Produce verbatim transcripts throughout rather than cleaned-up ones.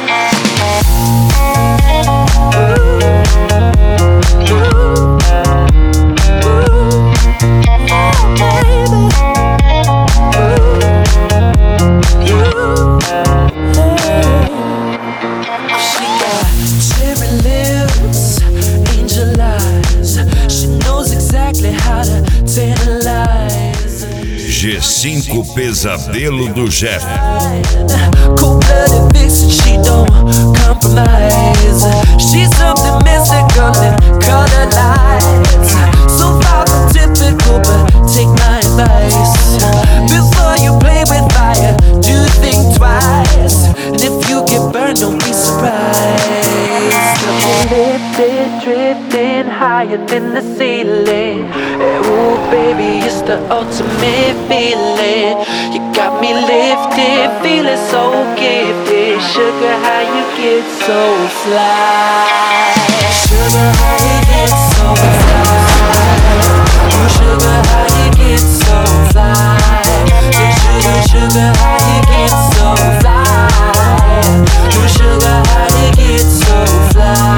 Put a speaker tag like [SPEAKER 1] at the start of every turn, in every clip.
[SPEAKER 1] G cinco Pesadelo do Jeff.
[SPEAKER 2] Cold-blooded vixen, she don't compromise. She's something mystical in color lights. So far from typical, but take my advice. Before you play with fire, do think twice. And if you get burned, don't be surprised. Lifted, drifting higher than the ceiling. Ooh, baby, it's the ultimate feeling. You got me lifted, feeling so gifted. Sugar, how you get so fly? Sugar, how you get so fly? Oh, sugar, how you get so fly? Yeah, sugar, sugar, how you get so fly? Oh, sugar, how you get so fly?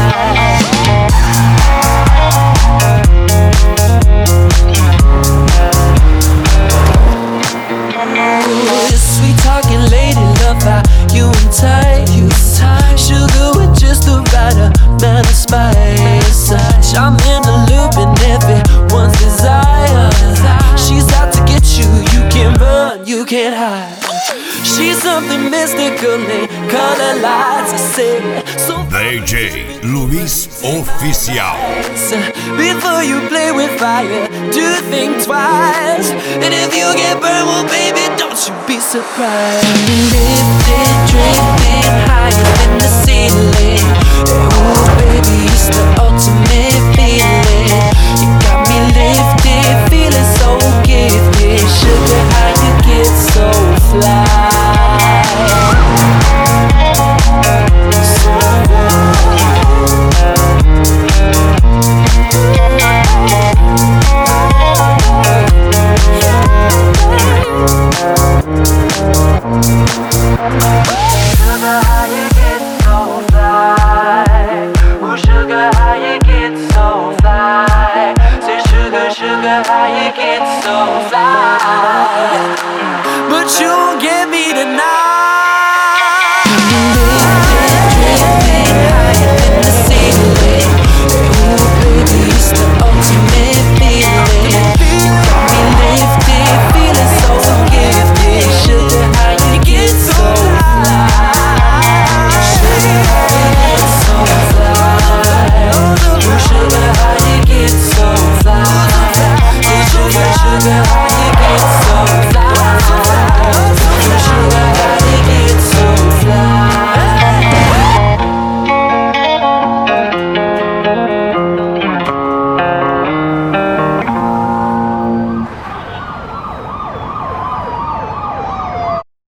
[SPEAKER 2] Sweet talking lady, love how you entice. Sugar with just the right amount of spice. Charming, alluring, everyone's desire. She's out to get you, you can't run, you can't hide. She's something mystical in color lights. I say, so
[SPEAKER 1] D J Luiz Oficial.
[SPEAKER 2] before you play with fire, do think twice. And if you get burned, well, baby, don't you be surprised. Lifted, drink.